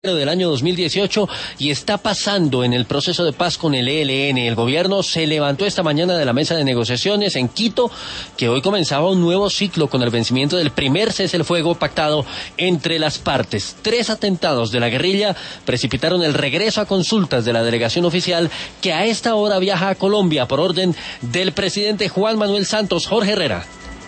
del año 2018 y está pasando en el proceso de paz con el ELN. El gobierno se levantó esta mañana de la mesa de negociaciones en Quito, que hoy comenzaba un nuevo ciclo con el vencimiento del primer cese el fuego pactado entre las partes. 3 atentados de la guerrilla precipitaron el regreso a consultas de la delegación oficial, que a esta hora viaja a Colombia por orden del presidente Juan Manuel Santos. Jorge Herrera.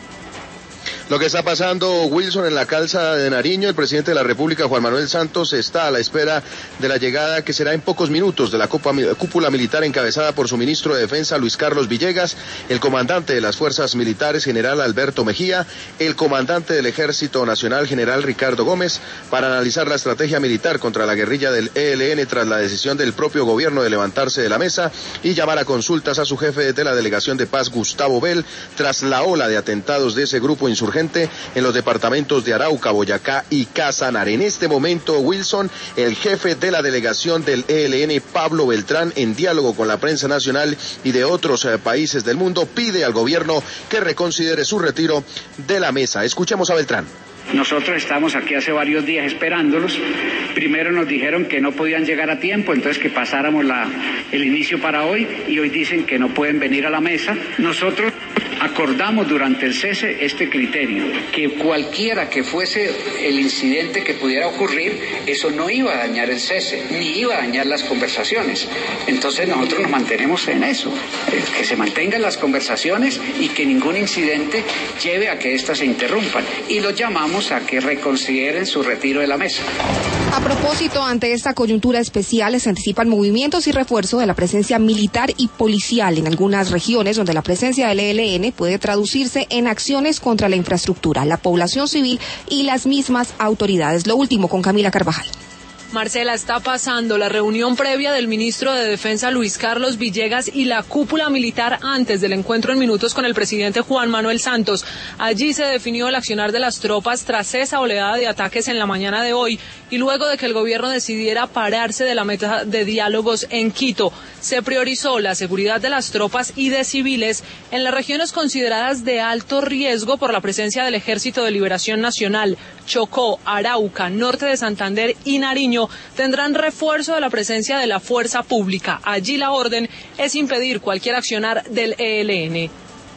Lo que está pasando, Wilson, en la calza de Nariño, el presidente de la República, Juan Manuel Santos, está a la espera de la llegada, que será en pocos minutos, de la cúpula militar encabezada por su ministro de Defensa, Luis Carlos Villegas, el comandante de las Fuerzas Militares, general Alberto Mejía, el comandante del Ejército Nacional, general Ricardo Gómez, para analizar la estrategia militar contra la guerrilla del ELN tras la decisión del propio gobierno de levantarse de la mesa y llamar a consultas a su jefe de la Delegación de Paz, Gustavo Bell, tras la ola de atentados de ese grupo insurgente en los departamentos de Arauca, Boyacá y Casanare. En este momento, Wilson, el jefe de la delegación del ELN, Pablo Beltrán, en diálogo con la prensa nacional y de otros países del mundo, pide al gobierno que reconsidere su retiro de la mesa. Escuchemos a Beltrán. Nosotros estamos aquí hace varios días esperándolos. Primero nos dijeron que no podían llegar a tiempo, entonces que pasáramos el inicio para hoy, y hoy dicen que no pueden venir a la mesa. Nosotros acordamos durante el cese este criterio, que cualquiera que fuese el incidente que pudiera ocurrir, eso no iba a dañar el cese, ni iba a dañar las conversaciones. Entonces nosotros nos mantenemos en eso, que se mantengan las conversaciones y que ningún incidente lleve a que éstas se interrumpan. Y los llamamos a que reconsideren su retiro de la mesa. A propósito, ante esta coyuntura especial, se anticipan movimientos y refuerzo de la presencia militar y policial en algunas regiones donde la presencia del ELN puede traducirse en acciones contra la infraestructura, la población civil y las mismas autoridades. Lo último con Camila Carvajal. Marcela, está pasando la reunión previa del ministro de Defensa Luis Carlos Villegas y la cúpula militar antes del encuentro en minutos con el presidente Juan Manuel Santos. Allí se definió el accionar de las tropas tras esa oleada de ataques en la mañana de hoy y luego de que el gobierno decidiera pararse de la mesa de diálogos en Quito. Se priorizó la seguridad de las tropas y de civiles en las regiones consideradas de alto riesgo por la presencia del Ejército de Liberación Nacional. Chocó, Arauca, norte de Santander y Nariño tendrán refuerzo de la presencia de la fuerza pública. Allí la orden es impedir cualquier accionar del ELN.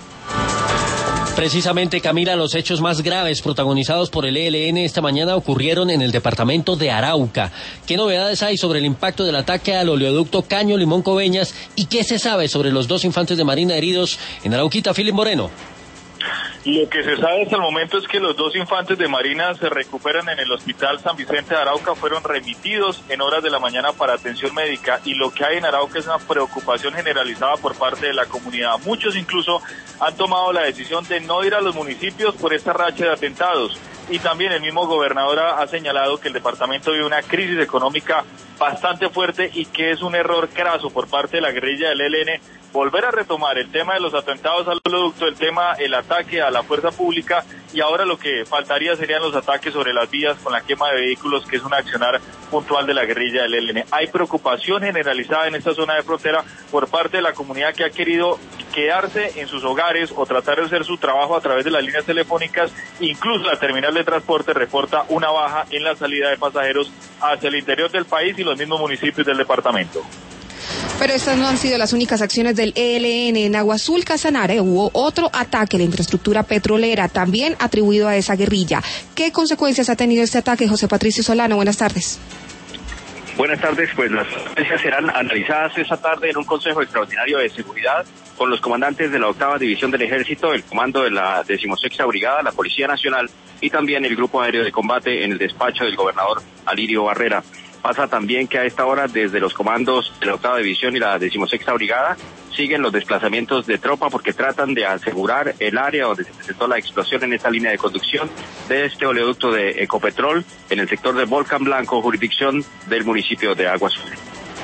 Precisamente, Camila, los hechos más graves protagonizados por el ELN esta mañana ocurrieron en el departamento de Arauca. ¿Qué novedades hay sobre el impacto del ataque al oleoducto Caño Limón Coveñas y qué se sabe sobre los 2 infantes de Marina heridos en Arauquita? Philip Moreno. Lo que se sabe hasta el momento es que los 2 infantes de Marina se recuperan en el Hospital San Vicente de Arauca, fueron remitidos en horas de la mañana para atención médica, y lo que hay en Arauca es una preocupación generalizada por parte de la comunidad. Muchos incluso han tomado la decisión de no ir a los municipios por esta racha de atentados. Y también el mismo gobernador ha señalado que el departamento vive una crisis económica bastante fuerte y que es un error craso por parte de la guerrilla del ELN volver a retomar el tema de los atentados al oleoducto, el ataque a la fuerza pública, y ahora lo que faltaría serían los ataques sobre las vías con la quema de vehículos, que es un accionar puntual de la guerrilla del ELN. Hay preocupación generalizada en esta zona de frontera por parte de la comunidad, que ha querido quedarse en sus hogares o tratar de hacer su trabajo a través de las líneas telefónicas. Incluso la terminal de transporte reporta una baja en la salida de pasajeros hacia el interior del país y los mismos municipios del departamento. Pero estas no han sido las únicas acciones del ELN. En Agua Azul, Casanare, hubo otro ataque a la infraestructura petrolera, también atribuido a esa guerrilla. ¿Qué consecuencias ha tenido este ataque, José Patricio Solano? Buenas tardes. Buenas tardes, pues las consecuencias serán analizadas esta tarde en un Consejo Extraordinario de Seguridad con los comandantes de la 8ª División del Ejército, el comando de la 16ª Brigada, la Policía Nacional y también el Grupo Aéreo de Combate en el despacho del gobernador Alirio Barrera. Pasa también que a esta hora, desde los comandos de la 8ª División y la 16ª Brigada, siguen los desplazamientos de tropa porque tratan de asegurar el área donde se presentó la explosión en esta línea de conducción de este oleoducto de Ecopetrol en el sector de Volcán Blanco, jurisdicción del municipio de Agua Azul.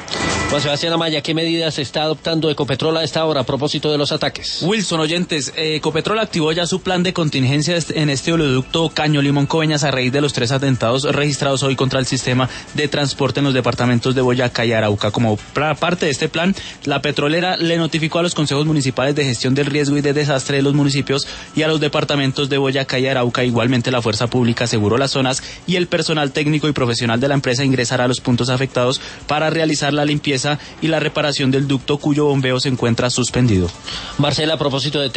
Juan Sebastián Amaya, ¿qué medidas está adoptando Ecopetrol a esta hora a propósito de los ataques? Wilson, oyentes, Ecopetrol activó ya su plan de contingencia en este oleoducto Caño Limón-Coveñas a raíz de los 3 atentados registrados hoy contra el sistema de transporte en los departamentos de Boyacá y Arauca. Como parte de este plan, la petrolera le notificó a los consejos municipales de gestión del riesgo y de desastre de los municipios y a los departamentos de Boyacá y Arauca. Igualmente, la Fuerza Pública aseguró las zonas y el personal técnico y profesional de la empresa ingresará a los puntos afectados para realizar la limpieza y la reparación del ducto cuyo bombeo se encuentra suspendido. Marcela, a propósito de